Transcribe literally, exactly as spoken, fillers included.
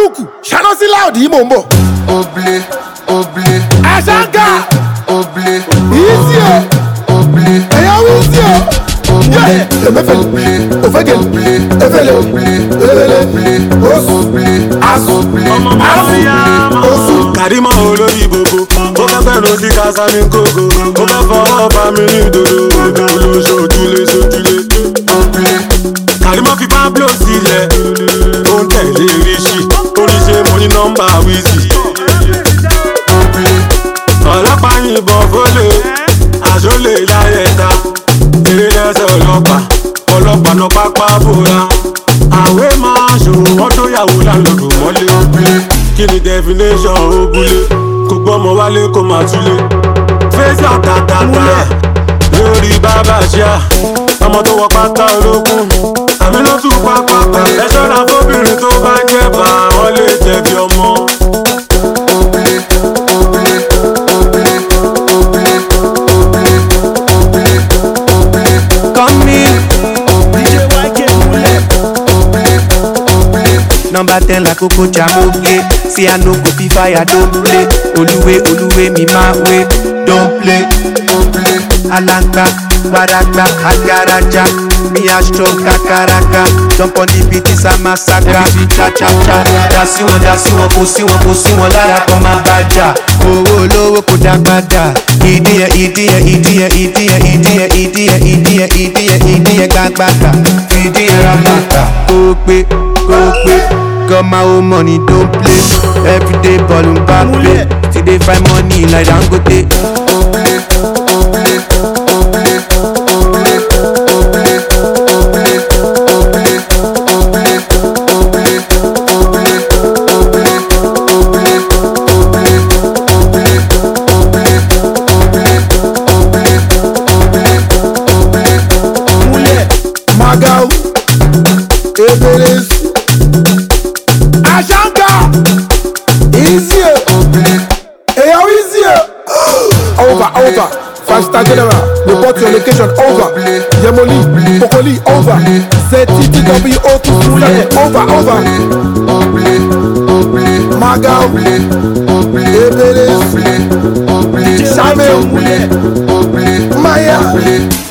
Maluku, ṣáná sí láòdì mò ń bọ̀. Oblé, oblé, Àṣàǹgà, oblé, easy o, oblé, ẹ̀yọ́ easy o. oblé, Emefele, ofegele, efele, efele, osu, asu, asu, osu. Karimo olórí gbogbo, ó fẹ́ fẹ́ lọ sí kásá ní kókó, ó fẹ́ fọwọ́ bá mi ní ìdodo, olóṣòjúlé sójúlé. Karimo fi Pablo sílẹ̀, ó ń tẹ̀lé ríṣì, oríṣẹ́ mo ní nọ́mbà wíìsì. Ọlọ́pàá yìnbọn fólè, àṣọlé láyẹ̀ta, eré lẹ́sẹ̀ ọlọ́pàá, ọlọ́pàá náà pápá bóra. Àwẹ̀ máa ṣòwò wọ́n tó yàwó láńlọ́dù mọ́lé. Kí ni definition òbúlé? Kò gbọ́mọ wálé kó máa túlé. Fèsì àtàtàtà lórí bàbá ṣíà, ọmọ tó wọ pátá olókùn. Àmì ló tún pápápá. Ẹ ṣọ́ra fóbìnrin tó bá ń jẹ́ bá wọn lè jẹ̀bi ọmọ. Number ten la Coco Jamoke. See I no go be fire, don't play. Oluwe, Oluwe, me my way, don't play. Alanga, Baraka, Agaraja. Me a strong kakaraka. Jump on the beat, it's a massacre. Everything cha cha cha. Dasi wọn, dasi wọn, kò sí wọn, kò sí wọn lára kọ́ máa bàjá. Owó olówó kò dàgbàdà. Ìdíyẹ, ìdíyẹ, ìdíyẹ, ìdíyẹ, ìdíyẹ, ìdíyẹ, ìdíyẹ, ìdíyẹ, ìdíyẹ gbàgbàgbà. Ìdíyẹ ramata. Kó pé, kó pé. Got my own money, don't play. Everyday ballin' back play. Till they find money like Dangote. Magao, Ebeles, Àṣàǹgà, easy o, ẹ̀yọ́ easy o. Over, over, five star general, report your location over. Yemoli, Pokoli over. Z T T W O two Fulani over, over. Magao, Ebeles, Shamil, Maya.